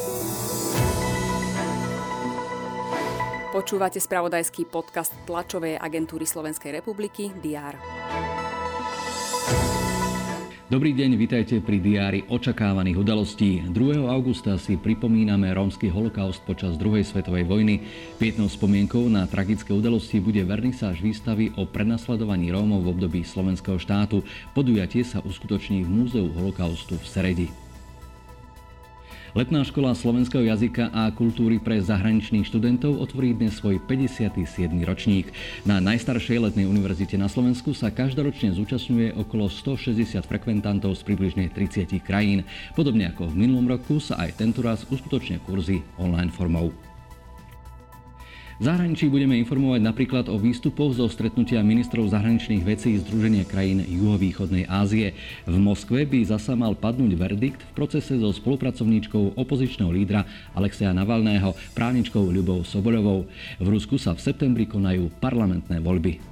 Počúvate spravodajský podcast tlačovej agentúry Slovenskej republiky DR. Dobrý deň, vitajte pri diári očakávaných udalostí. 2. augusta si pripomíname rómsky holokaust počas druhej svetovej vojny. Pietnou spomienkou na tragické udalosti bude vernisáž výstavy o prenasledovaní Rómov v období Slovenského štátu. Podujatie sa uskutoční v Múzeu holokaustu v Seredi. Letná škola slovenského jazyka a kultúry pre zahraničných študentov otvorí dnes svoj 57. ročník. Na najstaršej letnej univerzite na Slovensku sa každoročne zúčastňuje okolo 160 frekventantov z približne 30 krajín. Podobne ako v minulom roku sa aj tentoraz uskutočnia kurzy online formou. V zahraničí budeme informovať napríklad o výstupoch zo stretnutia ministrov zahraničných vecí Združenia krajín juhovýchodnej Ázie. V Moskve by zasa mal padnúť verdikt v procese so spolupracovníčkou opozičného lídra Alexeja Navalného, právničkou Ľubou Soboľovou. V Rusku sa v septembri konajú parlamentné voľby.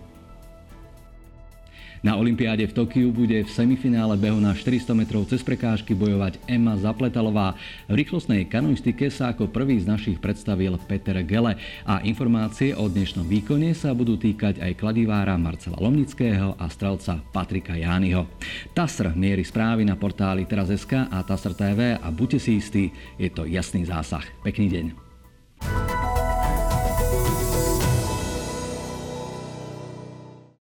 Na olympiáde v Tokiu bude v semifinále behu na 400 metrov cez prekážky bojovať Ema Zapletalová. V rýchlostnej kanoistike sa ako prvý z našich predstavil Peter Gele a informácie o dnešnom výkone sa budú týkať aj kladivára Marcela Lomnického a strelca Patrika Jányho. TASR mierí správy na portáli Teraz.sk a TASR TV a buďte si istí, je to jasný zásah. Pekný deň.